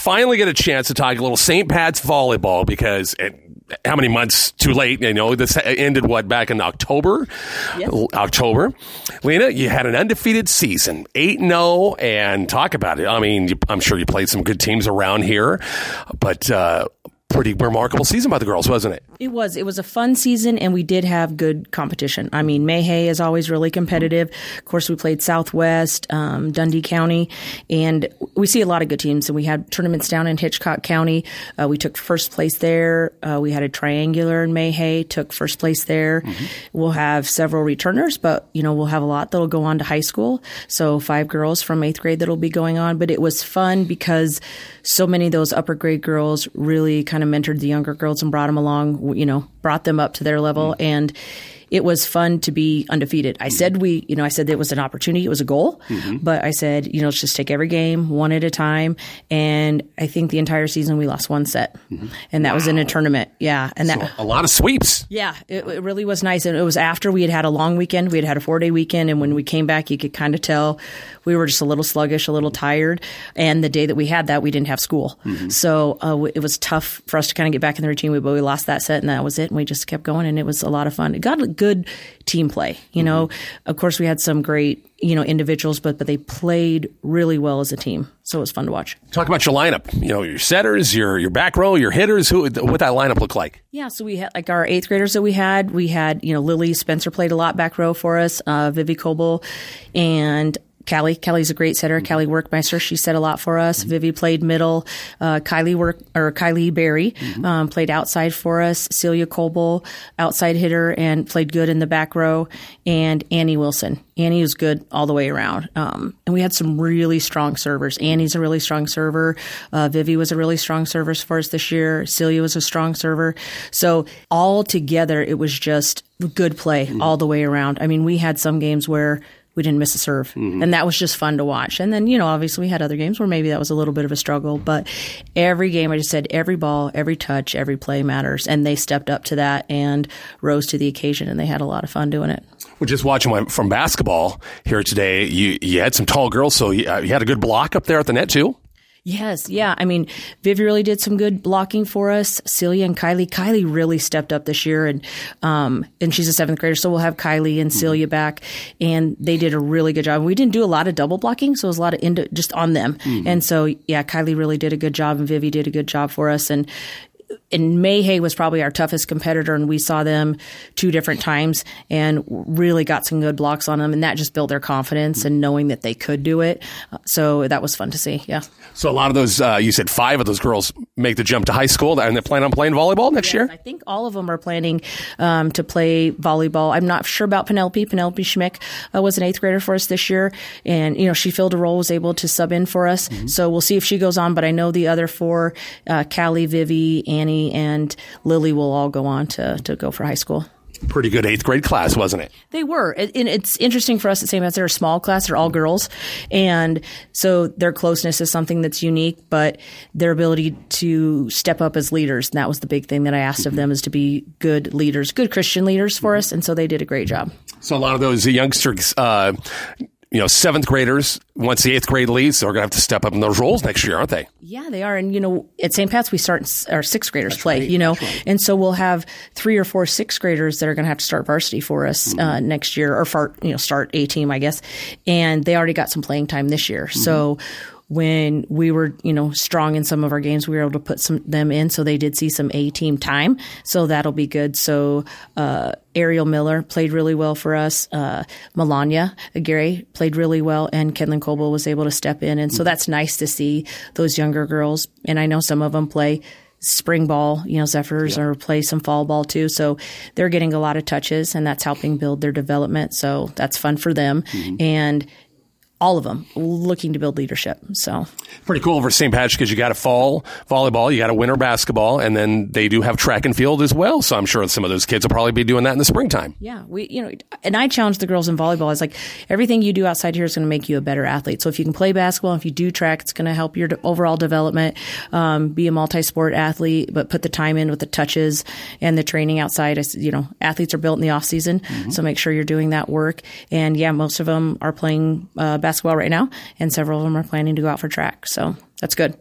finally get a chance to talk a little St. Pat's volleyball because how many months too late? This ended back in October? Yes. October. Lena, you had an undefeated season, 8-0, and talk about it. I mean, I'm sure you played some good teams around here, but pretty remarkable season by the girls, wasn't it? It was. It was a fun season, and we did have good competition. I mean, Mayhay is always really competitive. Of course, we played Southwest, Dundee County, and we see a lot of good teams. And we had tournaments down in Hitchcock County. We took first place there. We had a triangular in Mayhay, took first place there. Mm-hmm. We'll have several returners, but, we'll have a lot that'll go on to high school. So 5 girls from 8th grade that'll be going on. But it was fun because so many of those upper grade girls really kind of mentored the younger girls and brought them along, brought them up to their level. Mm-hmm. And it was fun to be undefeated. I said I said it was an opportunity. It was a goal. Mm-hmm. But I said, let's just take every game one at a time. And I think the entire season we lost 1 set. Mm-hmm. And that was in a tournament. Yeah. And so a lot of sweeps. Yeah. It really was nice. And it was after we had a long weekend. We had a 4-day weekend. And when we came back, you could kind of tell we were just a little sluggish, a little tired. And the day that we had that, we didn't have school. Mm-hmm. So it was tough for us to kind of get back in the routine. But we lost that set and that was it. And we just kept going. And it was a lot of fun. It got good team play. Mm-hmm. Of course, we had some great, individuals, but they played really well as a team. So it was fun to watch. Talk about your lineup. Your setters, your back row, your hitters. What that lineup look like? Yeah, so we had our 8th graders that we had. We had, Lily Spencer played a lot back row for us. Vivi Coble and Callie. Callie's a great setter. Callie Workmeister. She set a lot for us. Mm-hmm. Vivi played middle. Kylie Berry played outside for us. Celia Coble, outside hitter, and played good in the back row. And Annie Wilson. Annie was good all the way around. And we had some really strong servers. Annie's a really strong server. Vivi was a really strong server for us this year. Celia was a strong server. So all together, it was just good play all the way around. I mean, we had some games where we didn't miss a serve. Mm-hmm. And that was just fun to watch. And then, obviously we had other games where maybe that was a little bit of a struggle. But every game, I just said, every ball, every touch, every play matters. And they stepped up to that and rose to the occasion. And they had a lot of fun doing it. Well, just watching from basketball here today, you had some tall girls. So you had a good block up there at the net, too? Yes. Yeah. I mean, Vivi really did some good blocking for us. Celia and Kylie. Kylie really stepped up this year and she's a 7th grader. So we'll have Kylie and Celia back and they did a really good job. We didn't do a lot of double blocking. So it was a lot of just on them. Mm-hmm. And so, yeah, Kylie really did a good job and Vivi did a good job for us. And Mayhay was probably our toughest competitor, and we saw them 2 different times and really got some good blocks on them, and that just built their confidence and knowing that they could do it. So that was fun to see, yeah. So a lot of those, you said 5 of those girls make the jump to high school, and they plan on playing volleyball next year? I think all of them are planning to play volleyball. I'm not sure about Penelope. Penelope Schmick was an 8th grader for us this year, and she filled a role, was able to sub in for us. Mm-hmm. So we'll see if she goes on, but I know the other 4, Callie, Vivi, Annie, and Lily will all go on to go for high school. Pretty good 8th grade class, wasn't it? They were. And it's interesting for us at St. Pat's. They're a small class. They're all girls. And so their closeness is something that's unique, but their ability to step up as leaders. And that was the big thing that I asked of them, is to be good leaders, good Christian leaders for us. And so they did a great job. So a lot of those youngsters, 7th graders, once the 8th grade leaves, they're going to have to step up in those roles next year, aren't they? Yeah, they are. And, at St. Pat's, we start our 6th graders That's play, right. That's right. And so we'll have 3 or 4 6th graders that are going to have to start varsity for us next year, or start A team, I guess. And they already got some playing time this year. Mm-hmm. So when we were, strong in some of our games, we were able to put them in. So they did see some A-team time. So that'll be good. So Ariel Miller played really well for us. Melania Gary played really well. And Kenlyn Coble was able to step in. And so that's nice to see those younger girls. And I know some of them play spring ball, Zephyrs, or play some fall ball too. So they're getting a lot of touches, and that's helping build their development. So that's fun for them. Mm-hmm. And all of them looking to build leadership. So pretty cool for St. Pat's, because you got a fall volleyball, you got a winter basketball, and then they do have track and field as well. So I'm sure some of those kids will probably be doing that in the springtime. Yeah, and I challenge the girls in volleyball. It's like, everything you do outside here is going to make you a better athlete. So if you can play basketball, if you do track, it's going to help your overall development. Be a multi-sport athlete, but put the time in with the touches and the training outside. Athletes are built in the off season, so make sure you're doing that work. And yeah, most of them are playing basketball right now, and several of them are planning to go out for track. So that's good.